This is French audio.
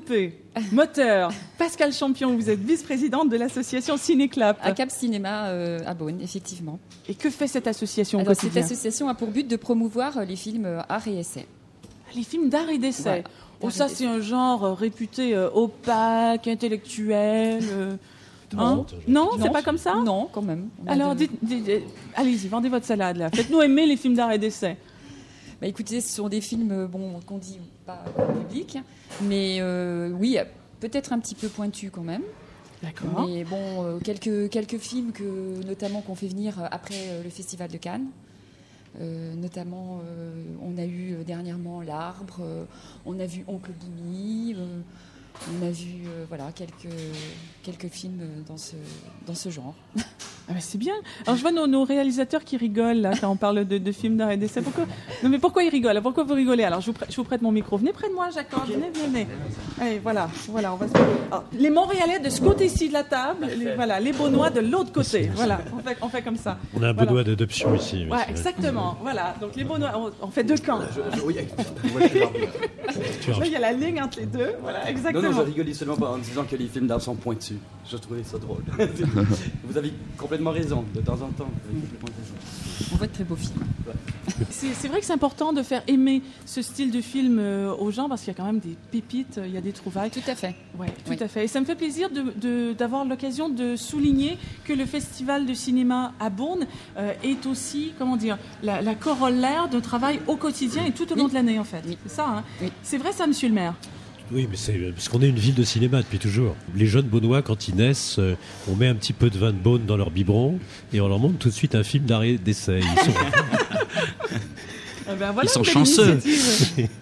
Juppé, moteur. Pascal Champion, vous êtes vice-présidente de l'association Cinéclap. À Cap Cinéma à Beaune, effectivement. Et que fait cette association au Alors, quotidien ? cette association a pour but de promouvoir les films art et essai. Les films d'art et d'essai. Ouais, Oh, ça, c'est un genre réputé opaque, intellectuel. Hein ? Non, c'est pas comme ça ? Non, quand même. Alors, allez-y, vendez votre salade là. Faites-nous aimer les films d'art et d'essai. Bah, écoutez, ce sont des films qu'on dit pas au public, mais oui, peut-être un petit peu pointus quand même. D'accord. Mais bon, quelques films notamment qu'on fait venir après le Festival de Cannes. Notamment, on a eu dernièrement L'Arbre, on a vu Oncle Boumi, on a vu quelques films dans ce genre. Ah bah c'est bien. Alors je vois nos réalisateurs qui rigolent là quand on parle de films d'art et d'essai. Pourquoi ils rigolent ? Pourquoi vous rigolez ? Alors je vous prête mon micro. Venez près de moi, Jacob. Venez. Allez, voilà. On va alors, les Montréalais de ce côté-ci de la table, les Beaunois de l'autre côté. Voilà, on fait comme ça. On a un Beaunois d'adoption ici. Ouais, exactement. Voilà. Donc les Beaunois, on fait deux camps. Oui, Là, il y a la ligne entre les deux. Voilà, exactement. Non, je rigolais seulement en disant que les films d'art sont pointus. Je trouvais ça drôle. Vous avez complètement raison, de temps en temps. On voit de très beaux films. C'est vrai que c'est important de faire aimer ce style de film aux gens parce qu'il y a quand même des pépites, il y a des trouvailles. Tout à fait. Ouais, tout à fait. Et ça me fait plaisir d'avoir l'occasion de souligner que le Festival de cinéma à Beaune est aussi, la corollaire d'un travail au quotidien et tout au long de l'année en fait. Oui. C'est ça, hein ? Oui. C'est vrai ça, monsieur le maire ? Oui, mais c'est parce qu'on est une ville de cinéma depuis toujours. Les jeunes Beaunois, quand ils naissent, on met un petit peu de vin de Beaune dans leur biberon et on leur montre tout de suite un film d'art et d'essai. Ils sont chanceux.